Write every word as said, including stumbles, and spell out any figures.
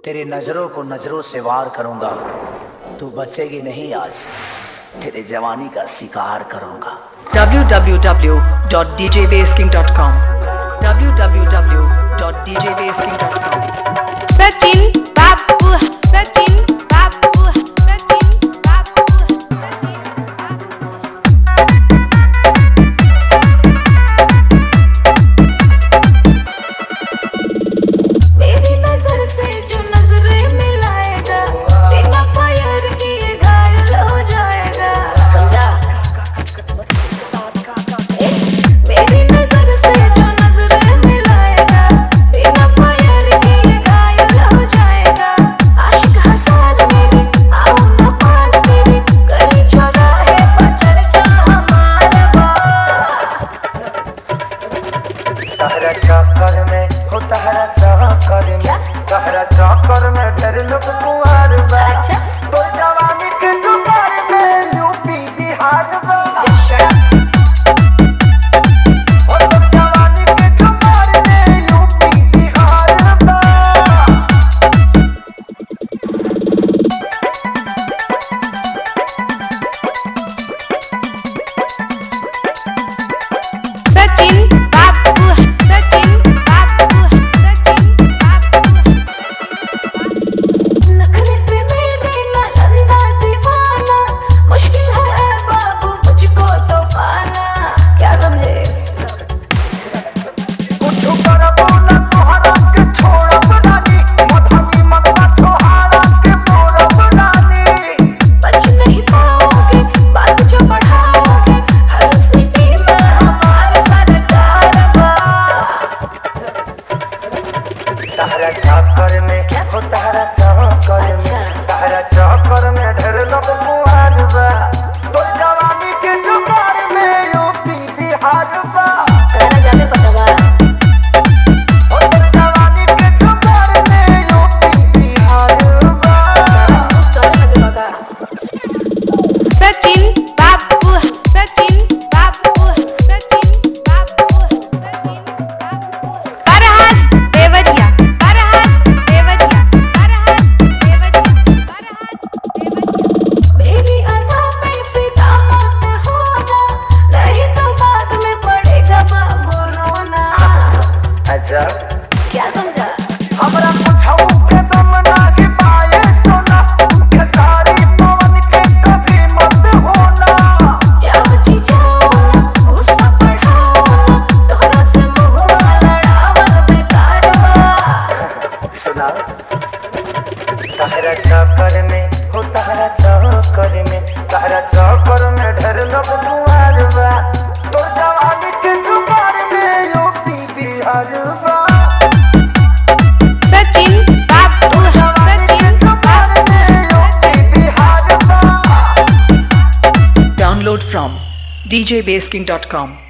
तेरे नजरों को नजरों से वार करूंगा, तू बचेगी नहीं आज, तेरे जवानी का शिकार करूंगा। w w w dot d j bass king dot com w w w dot d j bass king dot com Sachin बापू सचिन बापू सचिन बापू मेरी नजर से जो नजरें मिलाएगा बिना फायर किए घायल हो जाएगा। समझा? मेरी नजर से जो नजरें मिलाएगा बिना फायर किए घायल हो जाएगा। आशिक हसन मेरी आओ ना पास तेरी गली चौराहे पर चर्चा हमारा तहरा चक्कर में हो तहरा चक्कर में तहरा चक्कर में ढेर लोग कुंवार बा। अच्छा। तो जवानी के जुगाड़ में यूपी बिहार बा। और तो जवानी के जुगाड़ में यूपी बिहार बा। सचिन बापू सचिन बापू सचिन बापू नखरे पे मेरे नालंदा दीवाना मुश्किल है बाबू मुझको तो पाना। क्या समझे? कुछ करबो ना तोहरा के छोड़ब रानी, मधवी मनवा छोहारा के मोरब रानी। बच नहीं पाओगे बात जो बढ़ाओगे हर सिटी में हमारे सरकार बा। तहरा चक्कर में हो तहरा चक्कर में तहरा चक्कर में ढेर लोग कुंवार बा। तो जवानी के जुगाड़ में यूपी बिहार बा। कहना जाते पता बा और तो जवानी के जुगाड़ में यूपी बिहार बा। सचिन बापू सचिन बापू सचिन बापू सचिन फरहाद देवरिया फरहाद देवरिया फरहाद देवरिया फरहाद देवरिया मेरी अदा पे फिदा मत होना नहीं तो बाद में पड़ेगा बाबू रोना। अच्छा क्या समझा? हमरा कुछौ के दम नाही पाए सोना, के सारी पवन के कभी मत होना। जाओ जी जाओ ना गुस्सा बढ़ाओ ना तोहरा से मुँह लड़ावल बेकार बा। सुना तहरा चक्कर में हो तहरा चक्कर में तहरा चक्कर में ढेर लोग कुंवार बा। तो जवानी के जुगाड़ में यूपी बिहार बा। सचिन बापू सचिन जुगाड़ में यूपी बिहार बा। download from d j bass king dot com